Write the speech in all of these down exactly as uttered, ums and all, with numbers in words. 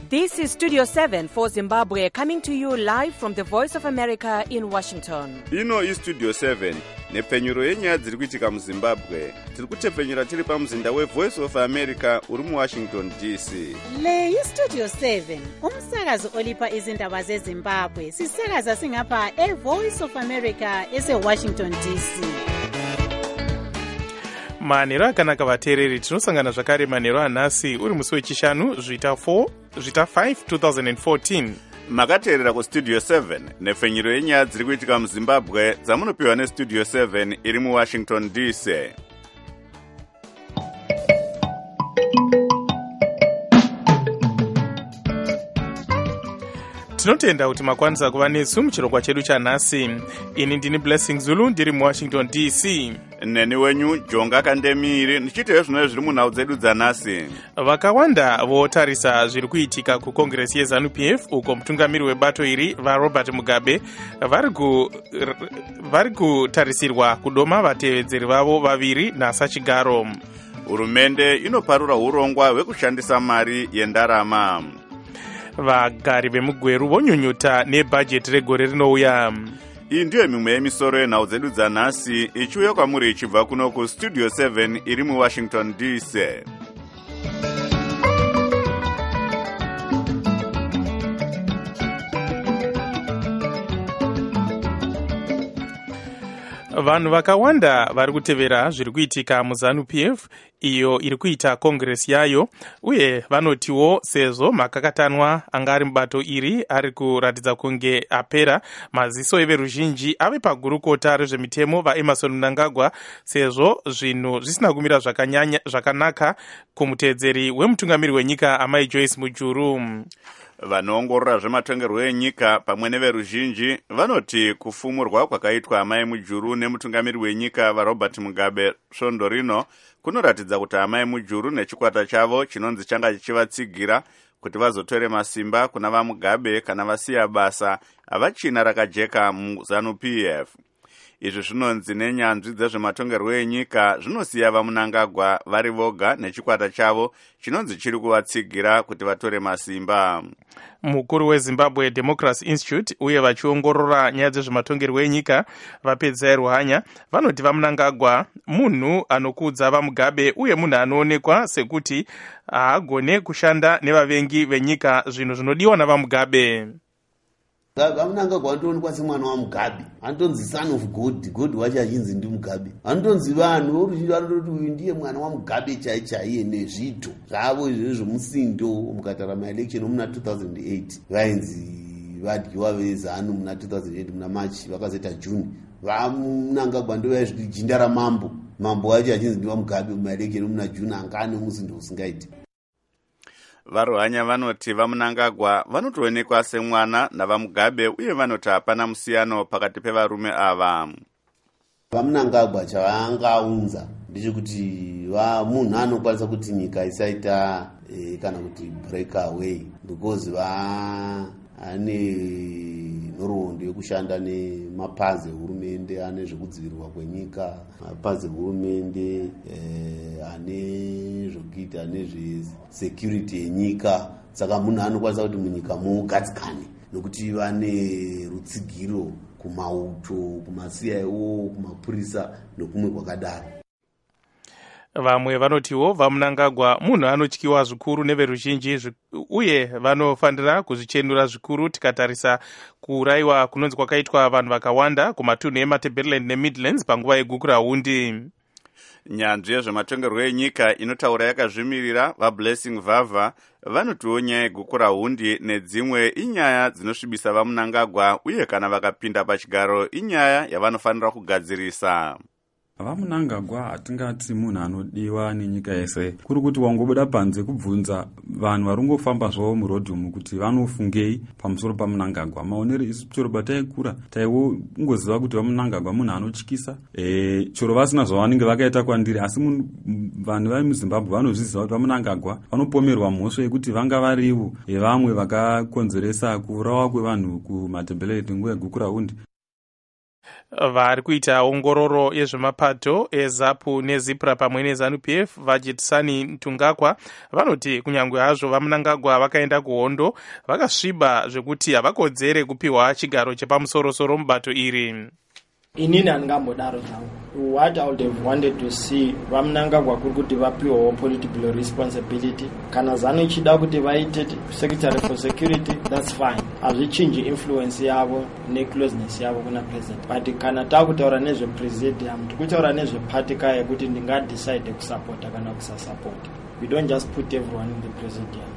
This is Studio seven for Zimbabwe, coming to you live from the Voice of America in Washington. Ino is Studio seven, nepfenyuro yenyaya dziri kuitika muZimbabwe. Tiri kutepfenyura tiri pamuzinda weVoice of America uri muWashington D C. Le yi Studio seven, umsakazo olipa izindaba zeZimbabwe. Sisakaza singapha eVoice of America eseWashington D C. Manero akanaka vateereri, tinosangana zvakare manero anhasi uri musi wechishanu zvita four zvita five twenty fourteen. Makateerera kuStudio seven, nepfenyuro yenyaya dziri kuitika muZimbabwe dzamunopiwa neStudio seven iri muWashington D C. Tinotenda kuti makwanisa kuva nesu muchirongwa chedu chanhasi. Ini ndini Blessing Zulu ndiri muWashington D C. Neni wenyu Jonga Kandemiri ndichitewo zvino zviri munhau dzedu dzanhasi. Vakawanda votarisa zviri kuitika kukongresi yeZanu P F uko mutungamiri webato iri vaRobert Mugabe vari kutarisirwa kudoma vatevedzeri vavo vaviri nasachigaro. Hurumende inoparura urongwa hwekushandisa mari yendarama. Vagari vemugweru vonyunyuta nebhajeti regore rinouya. Iyi ndiyo mimwe yemisoro yenhau dzedu dzanhasi ichiuya kwamuri ichibva kuno kuStudio seven iri muWashington D C. Vanhu vakawanda vari kutevera zviri kuitika muZanu P F iyo iri kuita kongresi yayo, uye vanotiwo sezvo makakatanwa anga ari mubato iri ari kuratidza kunge apera, maziso everuzhinji ave pagurukota rezvemitemo vaEmmerson Mnangagwa, sezvo zvinhu zvisina kumira zvakanyanya zvakanaka kumuteedzeri wemutungamiri wenyika amai Joyce Mujuru. Vanoongorora zvematongerwo enyika pamwe neveruzhinji vanoti kufumurwa kwakaitwa amai Mujuru nemutungamiri wenyika vaRobert Mugabe svondo rino kunoratidza kuti amai Mujuru nechikwata chavo chinonzi changa chichivatsigira kuti vazotore masimba kuna vaMugabe kana vasiya basa havachina rakajeka muZanu P F. Izvi zvinonzi nenyanzvi dzezvematongerwo enyika zvinosiya vaMnangagwa vari voga nechikwata chavo chinonzi chiri kuvatsigira kuti vatore masimba. Mukuru weZimbabwe Democracy Institute uye vachiongorora nyaya dzezvematongerwo enyika vapedzai Ruhanya vanoti vaMnangagwa munhu anokudza vaMugabe uye munhu anoonekwa sekuti haagone kushanda nevavengi venyika, zvinhu zvinodiwa navaMugabe. VaMnangagwa anoonekwa semwana waMugabe, anotonzi son of God, God wacho achinzi ndi Mugabe. Anotonzi vanhu voruzhinji vanototi uyu ndiye mwana waMugabe chaichaiye nezvito zvavo izvozvo zvomusindo. Mukatara maelection muna two thousand eight vainzi vadyiwa veZanu muna two thousand eight muna March vakazoita June. VaMnangagwa ndo vaizviti jinda ramambo, mambo wacho achinzi ndi waMugabe mumaelection muna June anga ane musindo usingaiti. VaRuhanya vanoti vaMnangagwa vanotoonekwa semwana navaMugabe uye vanoti hapana musiyano pakati pevarume ava. VaMnangagwa chavaangaunza ndechekuti munhu anokwanisa kuti nyika isaita e, kana kuti break away because va ane nhoroondo yekushanda nemapazi ehurumende, ane zvekudzivirirwa kwenyika, mapazi ehurumende, eh, ane zvokuita nezvesecurity yenyika. Saka munhu anokwanisa kuti munyika mugadzikane nokuti vane rutsigiro kumauto, kumasi I O, kumapurisa nokumwe kwakadaro. Vamwe vanotiwo vaMnangagwa munhu anotyiwa zvikuru neveruzhinji uye vanofanira kuzvichenura zvikuru tikatarisa kuurayiwa kunonzi kwakaitwa vanhu vakawanda kumatunhu eMatabeleland neMidlands panguva yegukurahundi. Nyanzvi yezvematongerwo enyika inotaura yakazvimirira vaBlessing Vavha vanotiwo nyaya yegukurahundi nedzimwe inyaya dzinosvibisa vaMnangagwa uye kana vakapinda pachigaro inyaya yavanofanira kugadzirisa. VaMnangagwa hatingati munhu anodiwa nenyika yese, kuri kuti wangobuda panze kubvunza vanhu vari kungofamba zvavo murodhi umu kuti vanofungei pamusoro paMnangagwa. Maonero isu chero pataikura taingoziva kuti vaMnangagwa munhu anotyisa, e, chero vasina zvavanenge vakaita kwandiri, asi vanhu vari muZimbabwe vanozviziva kuti vaMnangagwa vanopomerwa mhosva yekuti vanga varivo vamwe vakakonzeresa kuurawa kwevanhu kuMatabeleland nguva yegukurahundi. vari kuita ongororo yezvemapato ezapu nezipra pamwe nezanu p f vajetisani Mtungakwa vanoti kunyange hazvo vaMnangagwa vakaenda kuhondo vakasviba zvekuti havakodzere kupiwa chigaro chepamusorosoro mubato iri. Inini handingambodaro zvangu. What I would have wanted to see vaMnangagwa kuri kuti vapiwawo political responsibility. Kana zanu ichida kuti vaite secretary for security, that's fine. Hazvichinji influence yavo necloseness yavo kuna president. But kana takutaura nezve presidium, tikutaura nezve party kaya kuti ndingadecide kusupporta kana kusasupport. We don't just put everyone in the presidium.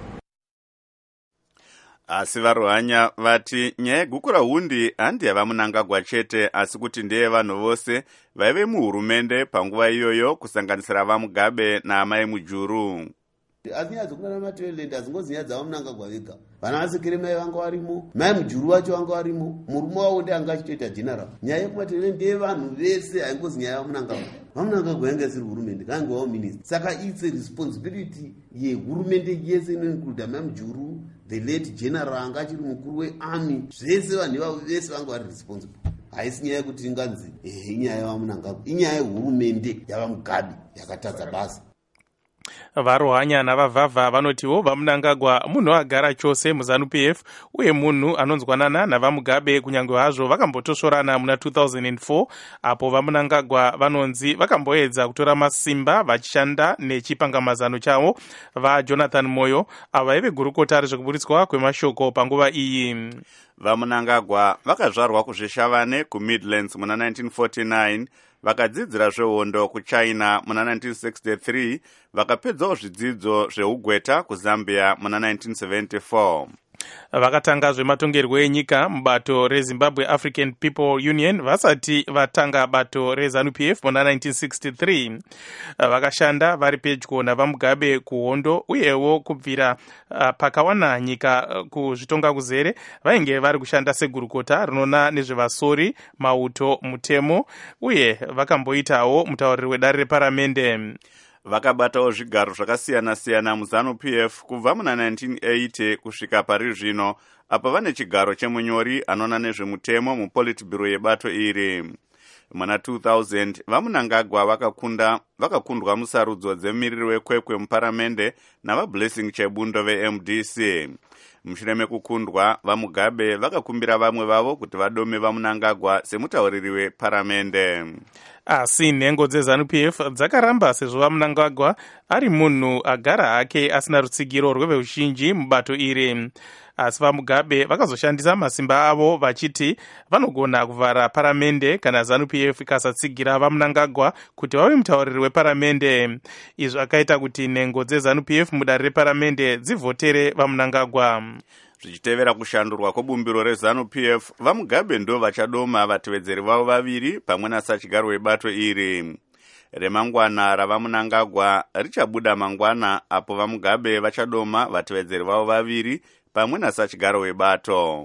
Asi varuhanya vati nyaya yegukura hundi handi yavaMnangagwa chete asi kuti ndeye vanhu vose vaive muhurumende panguva iyoyo kusanganisira vaMugabe naamai Mujuru. Asi nyaya dzokunana matwelend hazingozi nyaya dzavaMnangagwa vega. Vana vasekiremai vanga varimo, mai Mujuru vacho vanga varimo, murume wavo ndiye anga achitoita general. Nyaya yekumatwelend ndeye vanhu vese, haingozi nyaya yavaMnangagwa. vaMnangagwa yanga isiri hurumende, kange wavo minister. Saka it's a responsibility yehurumende yese inoinclude mai Mujuru, the late general anga achiri mukuru wearmy, zvese vanhu ivavo vese vanga vari responsible. Haisi nyaya yekuti inganzi inyaya yavaMnangagwa, inyaya yehurumende yavaMugabe yakatadza basa. Varuhanya navavhavha vanotiwo vaMnangagwa munhu agara chose muzanu p f uye munhu anonzwanana navaMugabe kunyange hazvo vakambotosvorana muna two thousand four apo vaMnangagwa vanonzi vakamboedza kutora masimba vachishanda nechipangamazano chavo vaJonathan Moyo avo vaive gurukota rezvekuburitswa kwemashoko panguva iyi. vaMnangagwa vakazvarwa kuzveshavane kuMidlands muna nineteen forty-nine, vakadzidzira zvehondo kuChina muna nineteen sixty-three, vakapedzawo zvidzidzo zveugweta kuZambia muna nineteen seventy-four. Vakatanga zvematongerwo enyika mubato reZimbabwe African People Union vasati vatanga bato rezanu p f muna nineteen sixty-three. Vakashanda vari pedyo navaMugabe kuhondo uyewo kubvira uh, pakawana nyika uh, kuzvitonga kuzere vainge vari kushanda segurukota rinona nezvevasori, mauto, mutemo uye vakamboitawo mutauriri wedare reparamende. Vakabatawo zvigaro zvakasiyana-siyana muzanu p f kubva muna nineteen eighty kusvika pari zvino apo vane chigaro chemunyori anona nezvemutemo mupolitbiro yebato iri. Muna two thousand vaMnangagwa vakakunda vakakundwa musarudzo dzemiriri wekwekwe muparamende navaBlessing Chebundo veM D C. Mushure mekukundwa vaMugabe vakakumbira vamwe vavo kuti vadome vaMnangagwa semutauriri weparamende. Asi nhengo dzezanu p f dzakaramba sezvo vaMnangagwa ari munhu agara hake asina rutsigiro rwevehuzhinji mubato iri. Asi vaMugabe vakazoshandisa masimba avo vachiti vanogona kuvhara paramende kana zanu p f ikasatsigira vaMnangagwa kuti vave mutauriri weparamende. Izvo akaita kuti nhengo dzezanu p f mudare reparamende dzivhotere vaMnangagwa. Zvichitevera kushandurwa kwebumbiro rezanu p f, vaMugabe ndo vachadoma vatevedzeri vavo vaviri pamwe nasachigaro webato iri. Remangwana ravaMnangagwa richabuda mangwana apo vaMugabe vachadoma vatevedzeri vavo vaviri pamwe nasachigaro webato.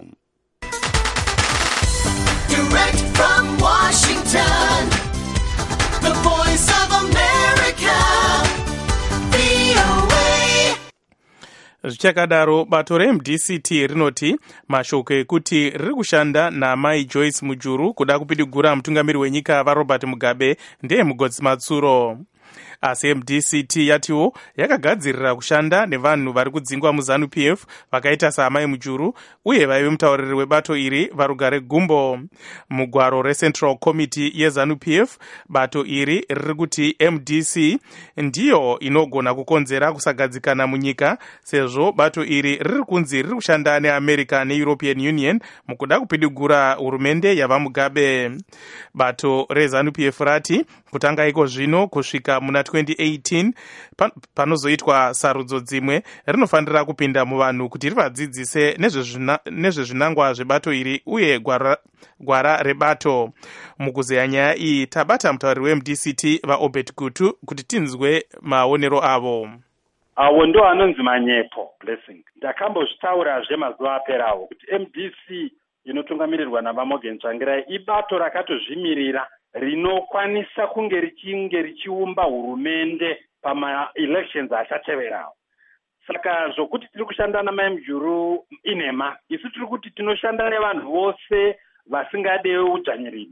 Direct from Washington, the voice of America, V O A. Zvichakadaro bato reM D C T rinoti mashoko ekuti riri kushanda namai Joyce Mujuru kuda kupidigura mutungamiri wenyika vaRobert Mugabe ndeye mugodzi matsuro. Asi M D C T yatiwo yakagadzirira kushanda nevanhu vari kudzingwa muzanu p f vakaita saamai Mujuru uye vaive mutauriri webato iri varugare gumbo. Mugwaro reCentral Committee yezanu p f bato iri riri kuti M D C ndiyo inogona kukonzera kusagadzikana munyika sezvo bato iri riri kunzi riri kushanda neAmerica neEuropean Union mukuda kupidigura hurumende yavaMugabe. Bato rezanu p f rati kutanga iko zvino kusvika muna twenty eighteen panozoitwa sarudzo dzimwe rinofanira kupinda muvanhu kuti rivadzidzise nezvezvinangwa zvebato iri uye gwara, gwara rebato. Mukuzeya nyaya iyi tabata mutauriri weM D C T vaObert Gutu kuti tinzwe maonero avo. Awo ndo anonzi manyepo Blessing. Ndakambozvitaurazve mazuva aperawo kuti M D C inotungamirirwa naVaMorgan Tsvangirai ibato rakatozvimirira rinokwanisa kunge richinge richiumba hurumende pama-elections achateverawo. Saka zvokuti tiri kushanda namai Mujuru inhema, isu tiri kuti tinoshanda nevanhu vose vasingadewo udzvanyirini.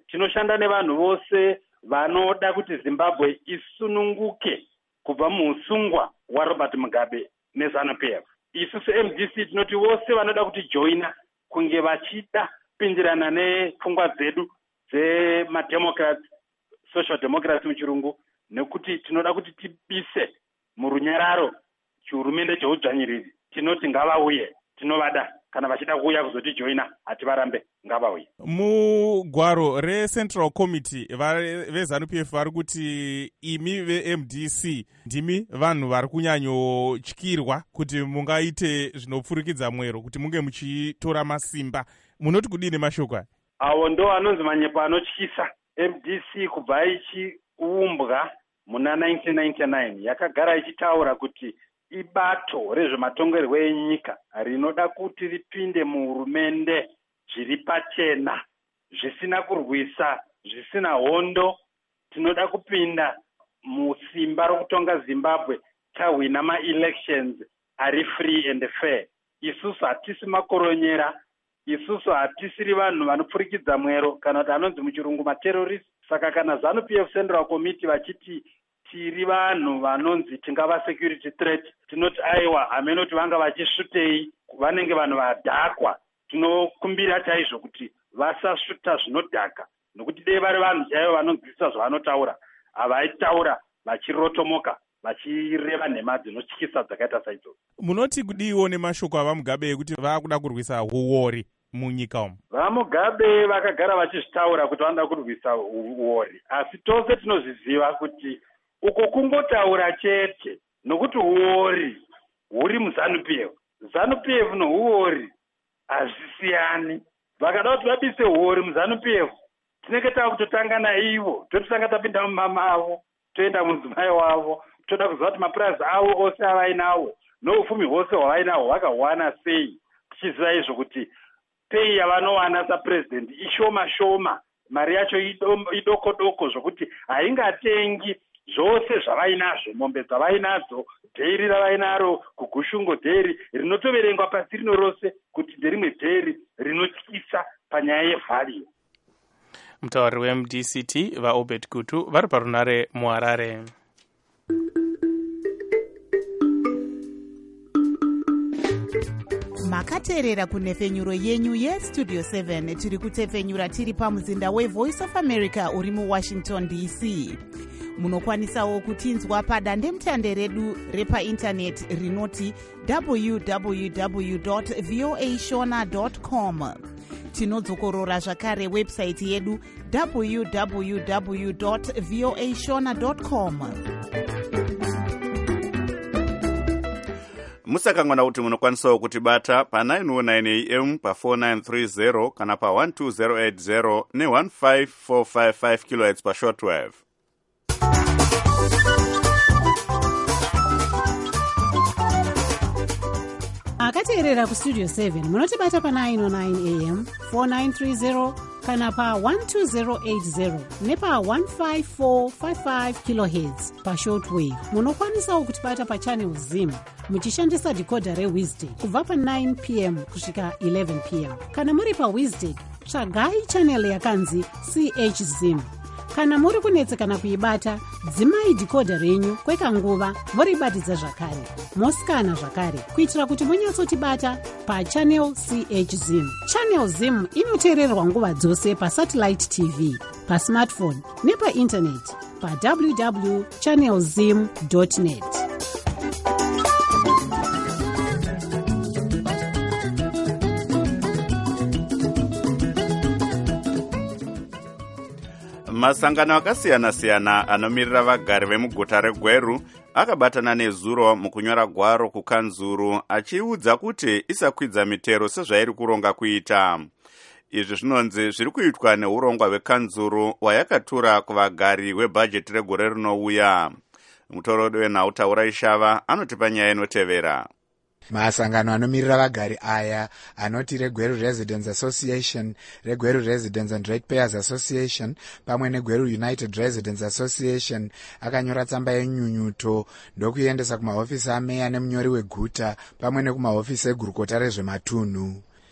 tinoshanda nevanhu vose vanoda kuti zimbabwe isununguke kubva muusungwa hwaRobert Mugabe neZANU-P F. Isusu M D C tinoti vose vanoda kutijoina kunge vachida kupindirana nepfungwa dzedu dzemademocrats, social democrats muchirungu, nekuti tinoda kuti tibise murunyararo chihurumende cheudzvanyiriri. Tinoti ngavauye, tinovada. Kana vachida kuuya kuzotijoina hativarambe, ngavauye. Mugwaro reCentral Committee veZANU-P F vari kuti imi veM D C ndimi vanhu vari kunyanyotyirwa kuti mungaite zvinopfurikidza mwero, kuti munge muchitora masimba. Munoti kudini mashoko aya? Awo ndo anonzi manyepo anotyisa. M D C kubva ichiumbwa muna nineteen ninety-nine yakagara ichitaura kuti ibato rezvematongerwo enyika rinoda kuti ripinde muhurumende zviri pachena, zvisina kurwisa, zvisina hondo. Tinoda kupinda musimba rokutonga Zimbabwe tahwina ma-elections ari free and fair. Isusu hatisi makoronyera, isusu hatisiri vanhu vanopfurikidza mwero kana kuti anonzi muchirungu materrorist. Saka kana ZANU-P F Central Committee vachiti tiri vanhu vanonzi tingava security threat, tinoti aiwa hameno kuti vanga vachisvutei, vanenge vanhu vadhakwa. Tinokumbira chaizvo kuti vasasvuta zvinodhaka, nokuti dei vari vanhu chaivo vanonzwisisa zvavanotaura, havaitaura vachirotomoka vachireva nhema dzinotyisa dzakaita saizvo. Munoti kudiwo nemashoko avaMugabe ekuti vakuda kurwisa uori munyika umu? VaMugabe vakagara vachizvitaura kuti vanoda kurwisa uori, asi tose tinozviziva kuti uko kungotaura chete, nokuti uori huri muZANU-P F. ZANU-P F nouori hazvisiyani. Vakada kuti vabise uori muZANU-P F, tinenge tava kutotanga naivo, tototanga tapinda mumama avo, toenda mudzimai wavo, toda kuziva kuti mapurazi avo ose avainawo noufumi hwose hwavainaho hwakawana sei, tichiziva izvo kuti pei yavanowana sapurezidendi ishoma shoma, mari yacho idoko doko zvokuti haingatengi zvose zvavainazvo, mombe dzavainadzo, dheri ravainaro, kugushungo dheri rinotoverengwa pasi rino rose kuti nderimwe dheri rinotyisa panyaya yevhalue. Mutauri weM D C T vaObed Gutu vari parunare muHarare. makateerera kunhefenyuro yenyu yestudio seven tiri kutefenyura tiri pamuzinda weVoice of America uri muWashington D C. Munokwanisawo kutinzwa padandemutande redu repaindaneti rinoti w w w dot voa shona dot com. Tinodzokorora zvakare website yedu w w w dot voa shona dot com. musakangwana kuti munokwanisawo kutibata pa nine oh nine A M pa four nine three zero kana pa one two zero eight zero ne one five four five five kilohertz pa shortwave. Akateerera kustudio seven munotibata pa nine oh nine A M four nine three zero kana pa one two zero eight zero nepa one five four five five kilohertz pa shortwave. Munokwanisawo kutibata pa channel Zim muchishandisa decoder reWizard kubva pa nine p m kusvika eleven p m. Kana muri pa Wizard tsvagai channel yakanzi C H Zim. Kana muri kunetsekana kuibata, dzimai decoder renyu kwekanguva voribatidza zvakare. Mosikana zvakare kuitira kuti munyatsotibata pa channel C H Zim. Channel Zim inoteererwa nguva dzose pa satellite T V, pa smartphone nepa internet pa w w w dot channel zim dot net. Masangano akasiyana-siyana anomirira vagari vemuguta reGweru akabatana nezuro mukunyora gwaro kukanzuru achiudza kuti isakwidza mitero sezvairi kuronga kuita. Izvi zvinonzi zviri kuitwa neurongwa hwekanzuru hwayakatura kuvagari webhajeti regore rinouya. Mutorodi wenhau Ishava anotipa nyaya inotevera. Masangano anomirira vagari aya anoti reGweru Residents Association, reGweru Residents and Ratepayers Association pamwe neGweru United Residents Association akanyora tsamba yenyunyuto ndokuendesa kumahofisi ameya nemunyori weguta pamwe nekumahofisi egurukota rezvematunhu.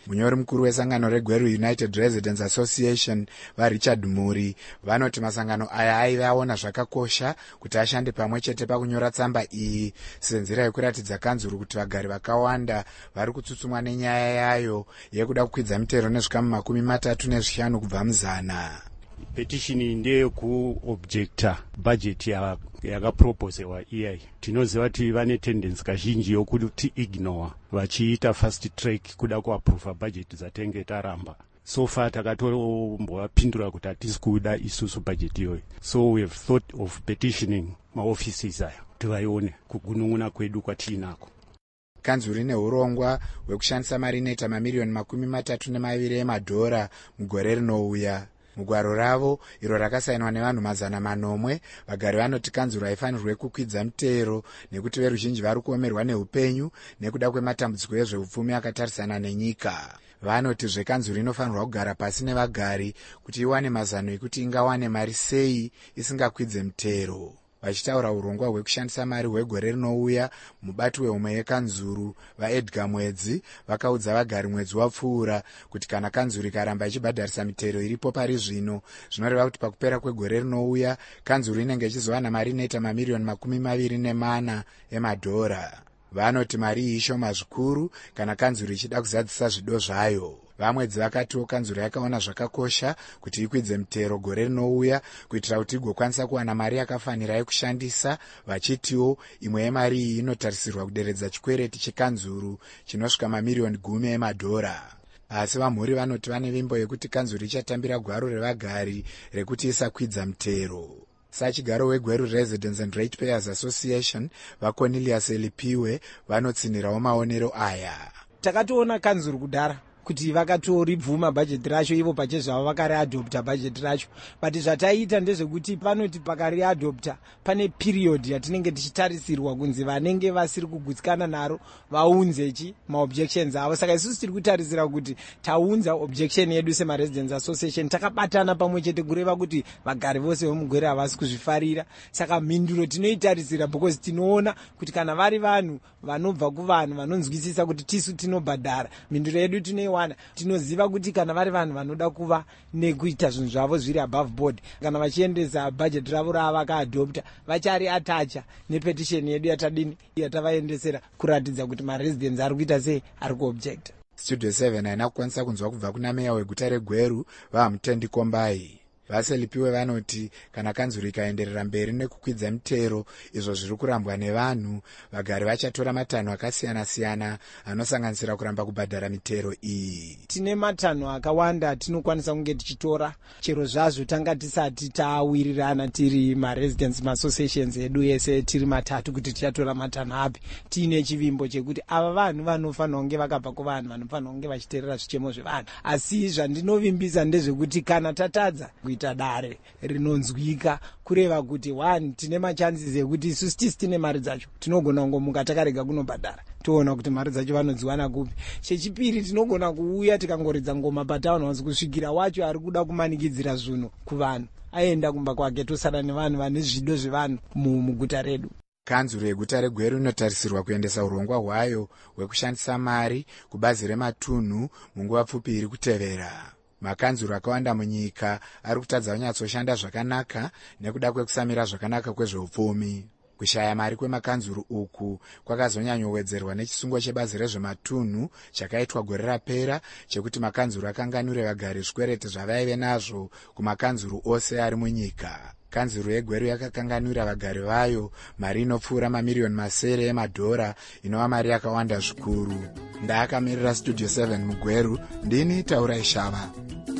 munyori mukuru wesangano regweru United Residents Association vaRichard Muri vanoti masangano aya aiva aona zvakakosha kuti ashande pamwe chete pakunyora tsamba iyi senzira yekuratidza kanzuru kuti vagari vakawanda vari kutsutsumwa nenyaya yayo yekuda kukwidza mitero nezvikamu makumi matatu nezvishanu kubva muzana. Petishini ndeyekuobjecta budget yakaproposewa iyai. Tinoziva kuti vane tendency kazhinji yokuti ignore vachiita fast track kuda kuaprova budget dzatenge taramba. So far takatombovapindura kuti hatisi kuda isusu budget iyoyo. So we have thought of petitioning maoffices aya kuti vaione kugunun'una kwedu kwatiinako. Kanzuru ine urongwa hwekushandisa mari inoita mamiriyoni makumi matatu nemaviri emadhora mugore rinouya. Mugwaro ravo iro rakasainwa nevanhu mazana manomwe, vagari vanoti kanzuru haifanirwe kukwidza mitero nekuti veruzhinji vari kuomerwa neupenyu nekuda kwematambudziko ezveupfumi akatarisana nenyika. Vanoti zvekanzuru inofanirwa kugara pasi nevagari kuti iwane mazano ekuti ingawane mari sei isingakwidze mitero. Vachitaura urongwa hwekushandisa mari hwegore rinouya, mubati wehomwe yekanzuru vaEdgar Mwedzi vakaudza vagari mwedzi wapfuura kuti kana kanzuru ikaramba ichibhadharisa mitero iripo pari zvino, zvinoreva kuti pakupera kwegore rinouya kanzuru inenge ichizowana mari inoita mamiriyoni makumi maviri nemana emadhora. Vanoti mari iyi ishoma zvikuru kana kanzuru ichida kuzadzisa zvido zvayo. Vamwedzi vakatiwo kanzuru yakaona zvakakosha kuti ikwidze mitero gore rinouya kuitira kuti igokwanisa kuwana mari yakafanira yekushandisa, vachitiwo imwe yemari iyi inotarisirwa kuderedza chikwereti chekanzuru chinosvika mamiriyoni gumi emadhora. Asi vamhuri vanoti vane vimbo yekuti kanzuru ichatambira gwaro revagari rekuti isakwidza mitero. Sachigaro wegweru Residents and Ratepayers Association vaCornelius Elipiwe vanotsinirawo maonero aya. Takatoona kanzuru kudhara kuti vakatoribvuma bhajeti racho ivo pachezvavo vakariadopta bhajeti racho, but zvataita ndezvekuti panoti pakariadopta pane period yatinenge tichitarisirwa kunzi vanenge vasiri kugutsikana naro vaunze chi maobjections avo. Saka isusu tiri kutarisira kuti taunza objection yedu semaresidents association takabatana pamwe chete kureva kuti vagari vose vemugwere havasi kuzvifarira. Saka mhinduro tinoitarisira because tinoona kuti kana vari vanhu vanobva kuvanhu vanonzwisisa kuti tisu tinobhadhara, mhinduro yedu tinoiwana. Tinoziva kuti kana vari vanhu vanoda kuva nekuita zvinhu zvavo zviri above board, kana vachiendesa budget ravo ravakaadopta vachari atacha nepetition yedu yatadini yatavaendesera kuratidza kuti maresidents ari kuita sei, ari kuobjecta. Studio seven haina kukwanisa kunzwa kubva kuna meya weguta reGweru vaMutendi Kombai. VaSelipiwe vanoti kana kanzuru ikaenderera mberi nekukwidza mitero izvo zviri kurambwa nevanhu, vagari vachatora matanho akasiyana-siyana anosanganisira kuramba kubhadhara mitero iyi. Tine matanho akawanda tinokwanisa kunge tichitora, chero zvazvo tanga tisati tawirirana tiri maresidents associations edu ese tiri matatu kuti tichatora matanho api. Tine chivimbo chekuti ava vanhu vanofanira kunge vakabva kuvanhu, vanofanira kunge vachiteerera zvichemo zvevanhu. Asi zvandinovimbisa ndezvekuti kana tatadza kuita dare rinonzwika kureva kuti one tine machances ekuti isusu tisi tine mari dzacho tinogona kungomuka takarega kunobhadhara toona kuti mari dzacho vanodziwana kupi. Chechipiri tinogona kuuya tikangoridza ngoma pataona wanzi kusvikira wacho ari kuda kumanikidzira zvinhu kuvanhu aenda kumba kwake tosara nevanhu vane zvido zvevanhu muguta redu. Kanzuru yeguta reGweru inotarisirwa kuendesa urongwa hwayo hwekushandisa mari kubazi rematunhu munguva pfupi iri kutevera. Makanzuru akawanda munyika ari kutadza kunyatsoshanda zvakanaka nekuda kwekusamira zvakanaka kwezveupfumi. Kushaya mari kwemakanzuru uku kwakazonyanyowedzerwa nechisungo chebazi rezvematunhu chakaitwa gore rapera chekuti makanzuru akanganure vagari zvikwereti zvavaive nazvo kumakanzuru ose ari munyika. Kanzuru yeGweru yakakanganura vagari vayo mari inopfuura mamiriyoni masere emadhora, inova mari yakawanda zvikuru. Ndaakamirira Studio seven muGweru, ndini Taura Ishava.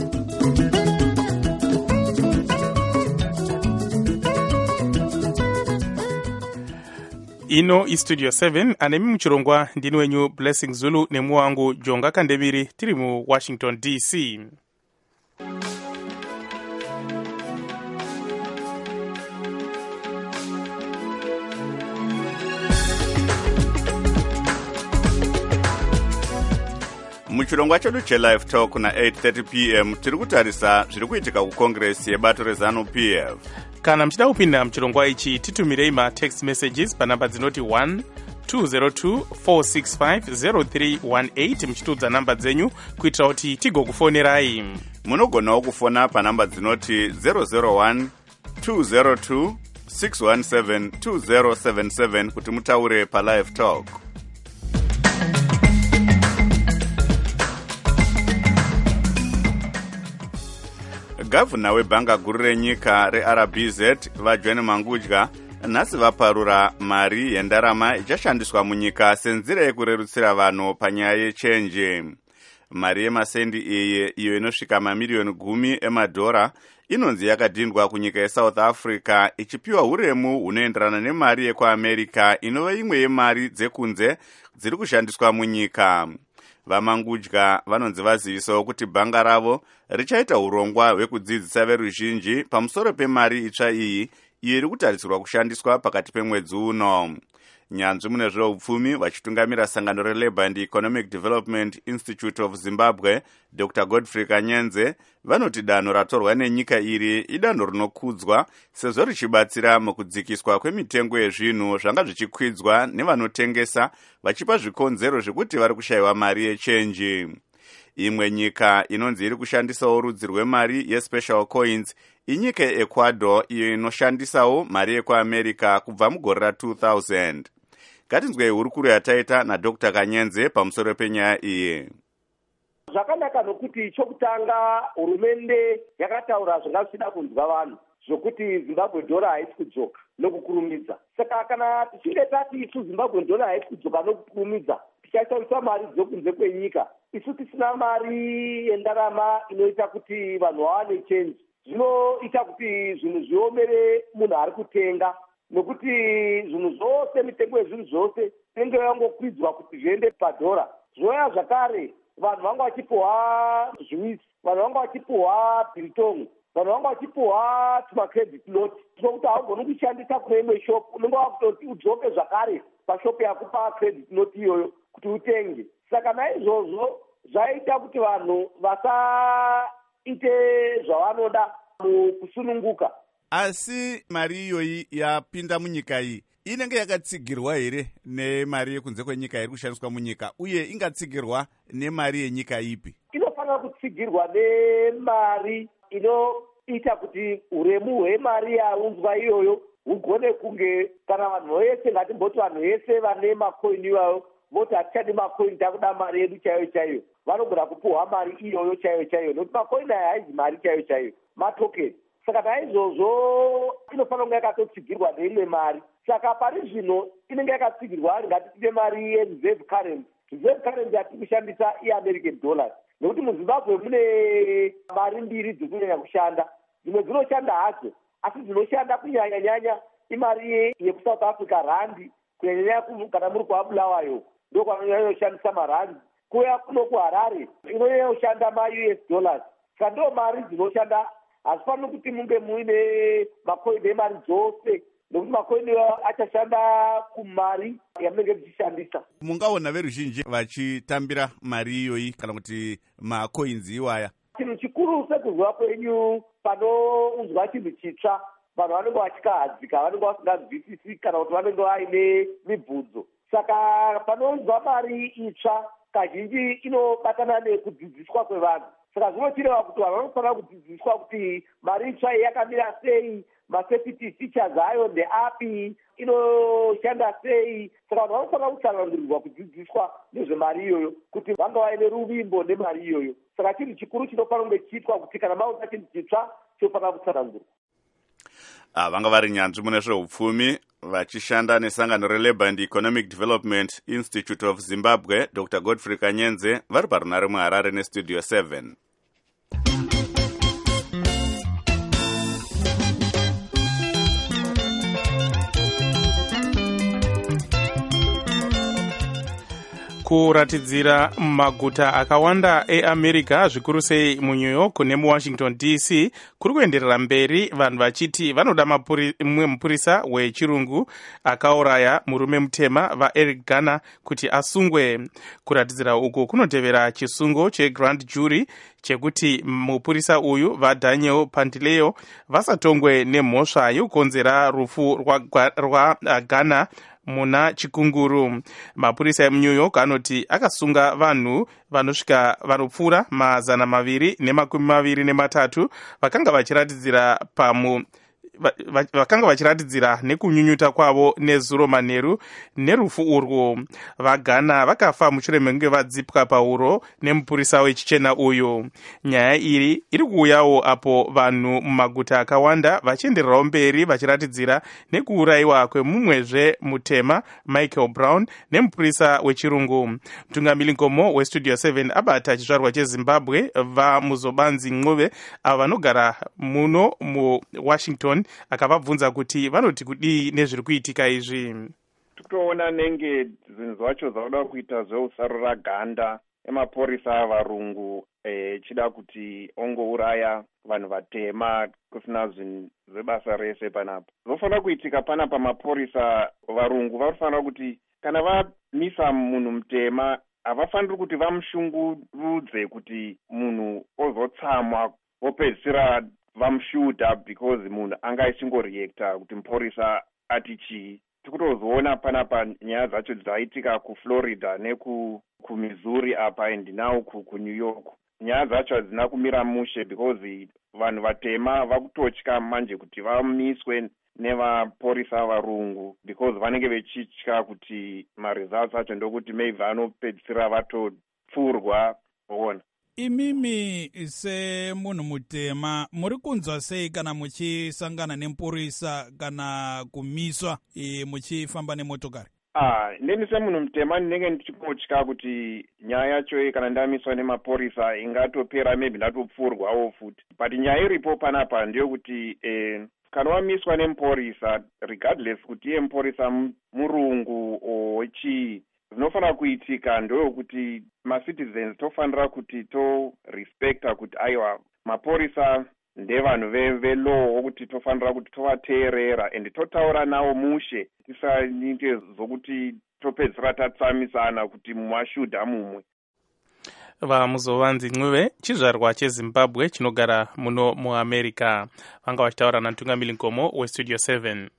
Ino iStudio seven anemi muchirongwa ndini wenyu Blessing Zulu nemu wangu Jonga Kandemiri tiri mu Washington D C. Muchirongwa chedu chelive talk na eight thirty p m tiri kutarisa zviri kuitika kucongress yebato reZANU-P F. Kana mchida kupinda muchirongwa ichi titumirei ma text messages panamba dzinoti one two zero two four six five zero three one eight muchitudza namba dzenyu kuitira kuti tigokufonerai. Munogonawo kufona panamba dzinoti zero zero one two zero two six one seven two zero seven seven kuti mutaure pa live talk. Gavana webhanga guru renyika reR B Z vaJohn Mangudya nhasi vaparura mari yendarama ichashandiswa munyika senzira yekurerutsira vanhu panyaya yechenje. Mari yemasendi iyi iyo inosvika mamiliyoni gumi emadhora inonzi yakadhindwa kunyika yeSouth Africa ichipiwa uremu hunoenderana nemari yekuAmerica inova imwe yemari dzekunze dziri kushandiswa munyika. VaMangudya vanonzi vazivisawo kuti bhanga ravo richaita urongwa hwekudzidzisa veruzhinji pamusoro pemari itsva iyi iyo iri kutarisirwa kushandiswa pakati pemwedzi uno. Nyanzvi mune zveupfumi vachitungamira sangano reLabour and Economic Development Institute of Zimbabwe Doctor Godfrey Kanyenze vanoti danho ratorwa nenyika iri idanho rinokudzwa sezvo richibatsira mukudzikiswa kwemitengo yezvinhu zvanga zvichikwidzwa nevanotengesa vachipa zvikonzero zvekuti vari kushayiwa mari yechenji. Imwe nyika inonzi iri kushandisawo rudzi rwemari yespecial coins inyika yeEcuador iyo inoshandisawo mari yekuAmerica kubva mugore ra two thousand. Ngatinzwei hurukuro yataita naDr Kanyenze pamusoro penyaya iyi. Zvakanaka nokuti chokutanga hurumende yakataura zvingasida kunzwa vanhu zvokuti Zimbabwe dollar haisi kudzoka nokukurumidza. Saka kana tichinge tati isu Zimbabwe dollar haisi kudzoka nokukurumidza tichashandisa mari dzokunze kwenyika, isu tisina mari yendarama inoita kuti vanhu vawane change. Zvinoita kuti zvinhu zviomere munhu ari kutenga nokuti zvinhu zvose mitengo yezvinhu zvose inenge yangokwidzwa kuti zviende padhora. Zvoya zvakare vanhu vanga vachipuhwa zviwisi, vanhu vanga vachipuhwa biltong, vanhu vanga vachipuhwa tumacredit note zvokuti haugoni kushandisa kune imwe shop, unenge wakutoti udzoke zvakare pashopu yakupa credit note iyoyo kuti utenge. Saka naizvozvo zvaita kuti vanhu vasaite zvavanoda mukusununguka. Asi mari iyoyi yapinda munyika iyi inenge yakatsigirwa here nemari yekunze kwenyika iri kushandiswa munyika, uye ingatsigirwa nemari yenyika ipi? Inofanira kutsigirwa nemari inoita kuti uremu hwemari yaunzwa iyoyo hugone kunge, kana vanhu vese, ngatimboti vanhu vese vane makoini iwayo voti hatichadi makoini, takuda mari yedu chaiyo chaiyo, vanogona kupuhwa mari iyoyo chaiyo chaiyo nokuti makoini aya haizi mari chaiyo chaiyo, matokeni. Saka naizvozvo inofanira kunge yakatotsigirwa neimwe mari. Saka pari zvino inenge yakatsigirwa ngatitipe mari yereserve currency. Reserve currency yatiri kushandisa iAmerican dollars nokuti muZimbabwe mune mari mbiri dzekunyanya kushanda. Dzimwe dzinoshanda hadzo asi dzinoshanda kunyanya nyanya imari yekuSouth Africa randi, kunyanya kana muri kuAbulawayo ndo kwanonyanya kushandisa marandi. Kuya kuno kuHarare inonyanya kushanda ma-U S dollars. Saka ndo mari dzinoshanda. Hazifani kuti munge muine makoini emari dzose nokuti makoini achashanda kumari yamunenge muchishandisa. Mungaona veruzhinji vachitambira mari iyoyi kana kuti makoinzi iwaya? Chinhu chikuru sekuzwa kwenyu panounzwa chinhu chitsva, vanhu vanenge vachikahadzika, vanenge vasinganzwisisi kana kuti vanenge vaine mibvunzo. Saka panounzwa mari itsva kazhinji inobatana nekudzidziswa kwevanhu. Saka zvinochireva kuti vanhu vanofanira kudzidziswa kuti mari itsva yakamira sei, masafety features ayo ndeapi, inoshanda sei. Saka vanhu vanofanira kutsanangurirwa kudzidziswa nezvemari iyoyo kuti vanga vaine ruvimbo nemari iyoyo. Saka chinhu chikuru chinofanira kunge chiitwa kuti kana maunza chinhu chitsva chinofanira kutsanangurwa. Ah, vanga vari nyanzvi mune zveupfumi vachishanda nesangano reLabour and Economic Development Institute of Zimbabwe Doctor Godfrey Kanyenze vari parunare muHarare nestudio seven. kuratidzira maguta akawanda eAmerica zvikuru sei muNew York nemuWashington D C kuri kuenderera mberi vanhu vachiti vanoda mumwe mupurisa wechirungu akauraya murume mutema vaEric Garner kuti asungwe. Kuratidzira uku kunotevera chisungo cheGrand Jury chekuti mupurisa uyu vaDaniel Pantileo vasatongwe nemhosva yokukonzera rufu rwa Garner muna chikunguru. Mapurisa emuNew York anoti akasunga vanhu vanosvika vanopfuura mazana maviri nemakumi maviri nematatu vakanga vachiratidzira pamu vakanga vachiratidzira nekunyunyuta kwavo nezuro manheru nerufu urwo. Vagana vakafa mushure mekunge vadzipwa pauro nemupurisa wechichena uyu. Nyaya iri iri kuuyawo apo vanhu mumaguta akawanda vachiendererawo mberi vachiratidzira nekuurayiwa kwemumwezve mutema Michael Brown nemupurisa wechirungu. Mtungamiri ngomo westudio seven abata chizvarwa cheZimbabwe vaMuzobanzi Ncube avo vanogara muno muWashington akavabvunza kuti vanoti kudii nezviri kuitika izvi. Tikutoona nenge zvinhu zvacho zvauda kuita zveusarura ganda emapurisa avarungu echida e, kuti ongouraya vanhu vatema kusina zvinhu zvebasa rese panapa. Zvofanira kuitika panapa mapurisa varungu vanofanira kuti kana vamisa munhu mutema havafaniri kuti vamushungurudze kuti munhu ozotsamwa vopedzisira vamushuta because munhu anga achingoreacta kuti mupurisa ati chii. Tikutozoona panapa nyaya dzacho dzaitika kuFlorida nekuMissouri apa and now kuNew York. Nyaya dzacho hadzina kumira mushe because vanhu vatema vakutotya manje kuti vamiswe nevapurisa varungu because vanenge vechitya kuti maresults acho ndokuti maybe vanopedzisira vatopfurwa. Ona imimi semunhu mutema muri kunzwa sei kana muchisangana nemupurisa kana kumiswa e, muchifamba nemotokari? Ah, ndeni semunhu mutema ndinenge ndichikotya kuti nyaya yacho kana ndamiswa nemapurisa ingatopera maybe ndatopfurwawo futi. But nyaya iripo panapa ndeyekuti eh, kana wamiswa nemupurisa regardless kuti iye mupurisa murungu ochi zvinofanira kuitika ndoyokuti macitizens tofanira kuti to respecta kuti aiwa mapurisa ndevanhu velaw wokuti tofanira kuti tovateerera and totaura nawo mushe tisaite zvokuti topedzisira tatsamisana kuti mumashudha mumwe. VaMuzobanzi Ncube chizvarwa cheZimbabwe chinogara muno muAmerica vanga vachitaura naMtungamiri Ngomo westudio seven.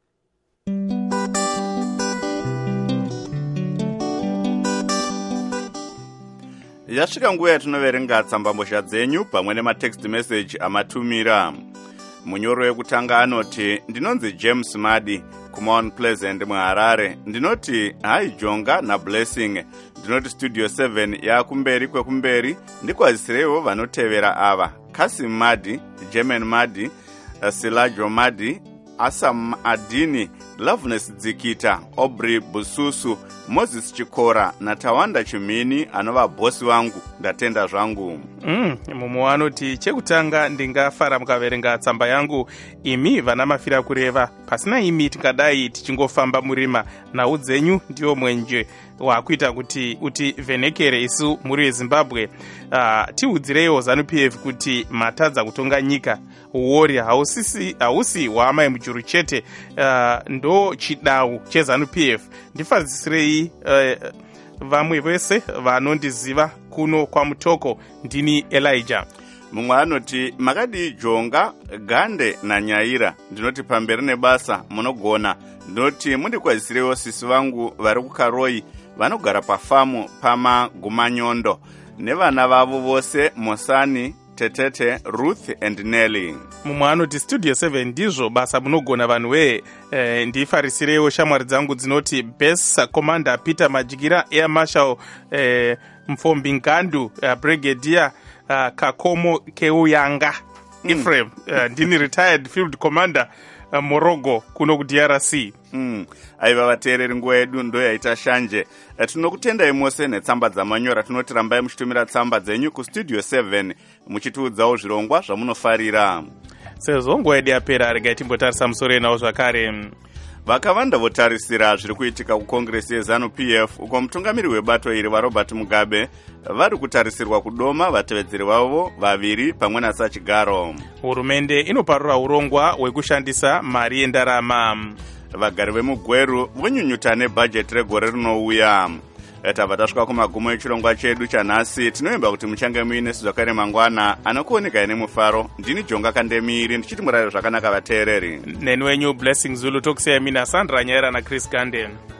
Yasvika nguva yatinoverenga tsambambozha dzenyu pamwe nematext message amatumira. Munyoro wekutanga anoti ndinonzi James Madi kuMount Pleasant muHarare. Ndinoti hai Jonga na Blessing. Ndinoti studio seven yakumberi kwekumberi ndikwazisirewo vanotevera ava: Kasim Madi, German Madi, Silajo Madi, Asam Adini, Loveness Dzikita, Aubrey Bususu, Moses Chikora na Tawanda Chimini anova bosi wangu ndatenda zvangu. Mm, mumu anoti chekutanga ndingafara mukaverenga tsamba yangu imi vana mafira kureva pasina imi tingadai tichingofamba murima nhau dzenyu ndiyo mwenje wakuita kuti uti venekere isu muri weZimbabwe. Uh, tiudzirewo ZANU-P F kuti matadza kutonga nyika uori hausisi hausi waamai mujuru chete uh, ndo chidau cheZANU-P F. Ndifadzisirei uh, vamwe vese vanondiziva kuno kwa Mutoko. Ndini Elijah. Mumwe anoti makadi Jonga, Gande na Nyaira. Ndinoti pamberi nebasa munogona. Ndinoti mundikwazisirewo sisi vangu vari kuKaroi vanogara pafamu pama Gumanyondo nevana vavo vose Mosani, Tetete, Ruth and Nelly. Mumwe anoti studio seven ndizvo basa munogona vanhu we eh, ndifarisirewo shamwari dzangu dzinoti Base Commander Peter Majikira, Air Marshal eh, Mfombi Ngandu, uh, Brigadier uh, Kakomo Keuyanga mm. Ephraim, uh, ndini retired Field Commander uh, Morogo kuno ku D R C. Mm. Aiva vateereri nguva yedu ndo yaita shanje. Tinokutendai mose netsamba dzamanyora. Tinoti rambai muchitumira tsamba dzenyu kustudio seven muchitiudzawo zvirongwa zvamunofarira. Sezvo nguva yedu yapera regai timbotarisa musoro enawo zvakare. Vakawanda votarisira zviri kuitika kukongresi yeZANU-P F uko mutungamiri webato iri vaRobert Mugabe vari kutarisirwa kudoma vatevedzeri vavo vaviri pamwe naSachigaro. Hurumende inoparura urongwa hwekushandisa mari yendarama. Vagari vemugweru vonyunyuta nebhajeti regore rinouya. tabva tasvika kumagumo echirongwa chedu chanhasi. Tinoimba kuti muchange muine zvakare mangwana anokuonekai nemufaro. Ndini Jonga Kandemiri ndichiti murayiro zvakanaka vateereri. Neni wenyu Blessing Zulu tokusiyai mina Sandra Nyaera naChris Ganden.